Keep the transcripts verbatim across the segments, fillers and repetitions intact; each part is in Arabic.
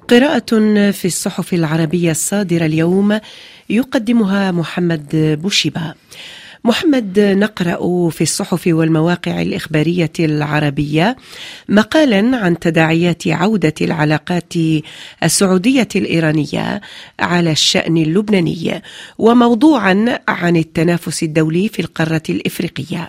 قراءة في الصحف العربية الصادرة اليوم يقدمها محمد بوشيبة. محمد، نقرأ في الصحف والمواقع الإخبارية العربية مقالا عن تداعيات عودة العلاقات السعودية الإيرانية على الشأن اللبناني، وموضوعا عن التنافس الدولي في القارة الإفريقية.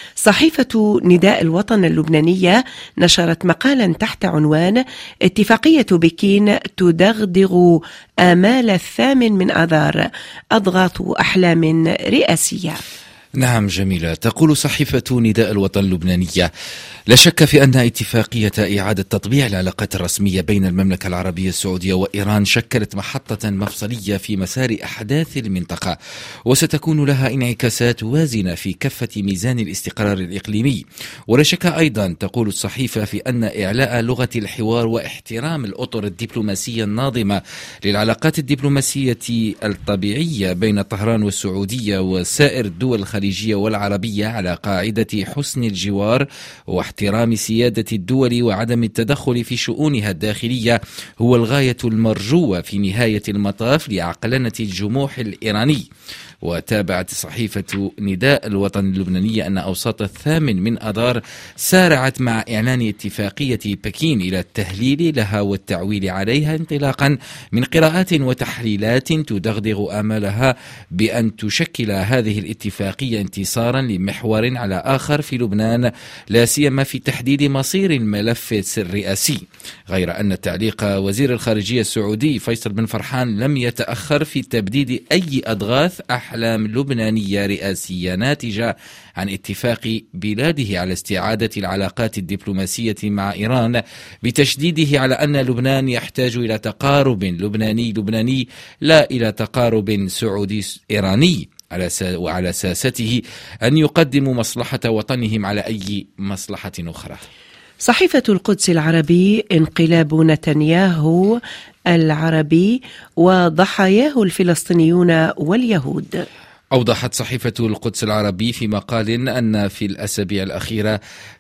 صحيفة نداء الوطن اللبنانية نشرت مقالا تحت عنوان اتفاقية بكين تدغدغ آمال الثامن من آذار، أضغاث أحلام رئاسية. نعم جميلة. تقول صحيفة نداء الوطن اللبنانية: لا شك في أن اتفاقية إعادة تطبيع العلاقات الرسمية بين المملكة العربية السعودية وإيران شكلت محطة مفصلية في مسار أحداث المنطقة، وستكون لها انعكاسات وازنة في كفة ميزان الاستقرار الإقليمي. ولا شك أيضا، تقول الصحيفة، في أن إعلاء لغة الحوار واحترام الأطر الدبلوماسية الناظمة للعلاقات الدبلوماسية الطبيعية بين طهران والسعودية وسائر الدول الخليجية والعربية على قاعدة حسن الجوار واحترام سيادة الدول وعدم التدخل في شؤونها الداخلية هو الغاية المرجوة في نهاية المطاف لعقلنة الجموح الإيراني. وتابعت صحيفة نداء الوطن اللبنانية أن أوساط الثامن من آذار سارعت مع إعلان اتفاقية بكين إلى التهليل لها والتعويل عليها، انطلاقا من قراءات وتحليلات تدغدغ آمالها بأن تشكل هذه الاتفاقية انتصارا لمحور على آخر في لبنان، لا سيما في تحديد مصير الملف الرئاسي. غير أن تعليق وزير الخارجية السعودي فيصل بن فرحان لم يتأخر في تبديد أي أضغاث أحلام لبنانية رئاسية ناتجة عن اتفاق بلاده على استعادة العلاقات الدبلوماسية مع إيران، بتشديده على أن لبنان يحتاج إلى تقارب لبناني لبناني لا إلى تقارب سعودي إيراني، وعلى ساسته أن يقدموا مصلحة وطنهم على أي مصلحة أخرى. صحيفة القدس العربي: انقلاب نتنياهو العربي وضحاياه الفلسطينيون واليهود. أوضحت صحيفة القدس العربي في مقال أن في الأسابيع الأخيرة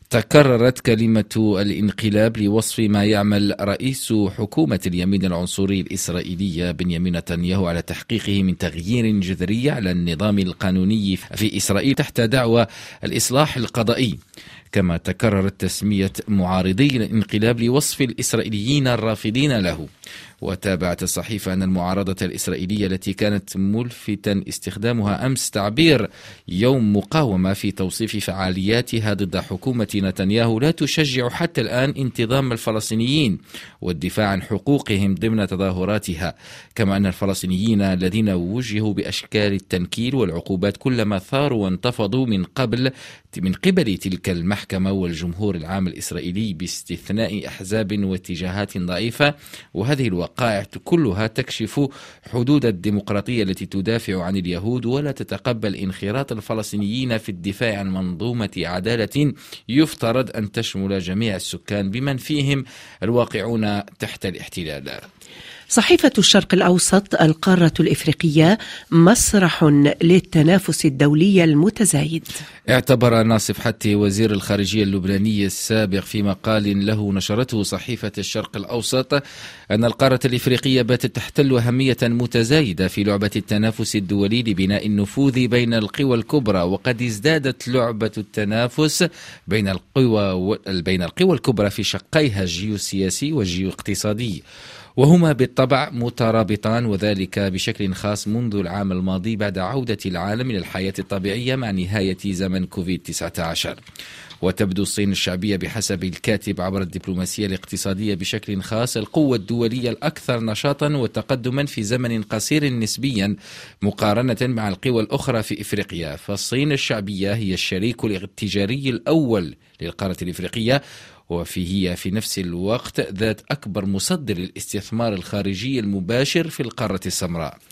تكررت كلمة الانقلاب لوصف ما يعمل رئيس حكومة اليمين العنصري الإسرائيلية بنيامين نتنياهو على تحقيقه من تغيير جذري على النظام القانوني في إسرائيل تحت دعوى الإصلاح القضائي. كما تكررت تسمية معارضي الانقلاب لوصف الإسرائيليين الرافضين له. وتابعت الصحيفة أن المعارضة الإسرائيلية التي كانت ملفتا استخدامها أمس تعبير يوم مقاومة في توصيف فعالياتها ضد حكومة نتنياهو لا تشجع حتى الآن انتظام الفلسطينيين والدفاع عن حقوقهم ضمن تظاهراتها. كما أن الفلسطينيين الذين وجهوا بأشكال التنكيل والعقوبات كلما ثاروا وانتفضوا من قبل من قبل تلك المحكمة والجمهور العام الإسرائيلي باستثناء أحزاب واتجاهات ضعيفة، وهذه الوقائع كلها تكشف حدود الديمقراطية التي تدافع عن اليهود ولا تتقبل انخراط الفلسطينيين في الدفاع عن منظومة عدالة يفترض أن تشمل جميع السكان بمن فيهم الواقعون تحت الاحتلال. صحيفة الشرق الأوسط: القارة الإفريقية مسرح للتنافس الدولي المتزايد. اعتبر ناصف حتي وزير الخارجية اللبناني السابق في مقال له نشرته صحيفة الشرق الأوسط أن القارة الإفريقية باتت تحتل أهمية متزايدة في لعبة التنافس الدولي لبناء النفوذ بين القوى الكبرى، وقد ازدادت لعبة التنافس بين القوى بين القوى الكبرى في شقيها الجيوسياسي والجيواقتصادي، وهما بالطبع مترابطان، وذلك بشكل خاص منذ العام الماضي بعد عودة العالم إلى الحياة الطبيعية مع نهاية زمن كوفيد تسعة عشر. وتبدو الصين الشعبية بحسب الكاتب عبر الدبلوماسية الاقتصادية بشكل خاص القوة الدولية الأكثر نشاطا وتقدما في زمن قصير نسبيا مقارنة مع القوى الأخرى في إفريقيا. فالصين الشعبية هي الشريك التجاري الأول للقارة الإفريقية، وفي هي في نفس الوقت ذات أكبر مصدر للاستثمار الخارجي المباشر في القارة السمراء.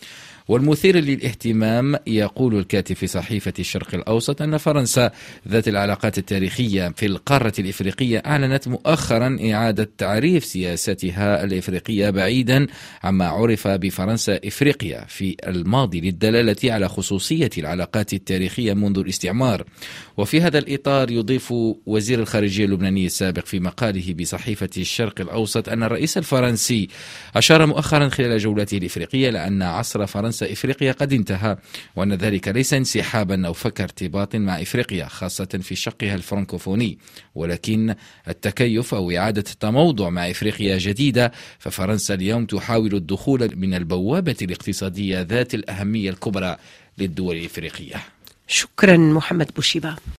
والمثير للاهتمام يقول الكاتب في صحيفة الشرق الأوسط أن فرنسا ذات العلاقات التاريخية في القارة الإفريقية أعلنت مؤخرا إعادة تعريف سياستها الإفريقية بعيدا عما عرف بفرنسا إفريقيا في الماضي للدلالة على خصوصية العلاقات التاريخية منذ الاستعمار. وفي هذا الإطار يضيف وزير الخارجية اللبناني السابق في مقاله بصحيفة الشرق الأوسط أن الرئيس الفرنسي أشار مؤخرا خلال جولته الإفريقية لأن عصر فرنسا إفريقيا قد انتهى، وأن ذلك ليس انسحابا أو فك ارتباط مع إفريقيا خاصة في شقها الفرنكوفوني، ولكن التكيف أو إعادة التموضع مع إفريقيا جديدة. ففرنسا اليوم تحاول الدخول من البوابة الاقتصادية ذات الأهمية الكبرى للدول الإفريقية. شكرا محمد بوشيبة.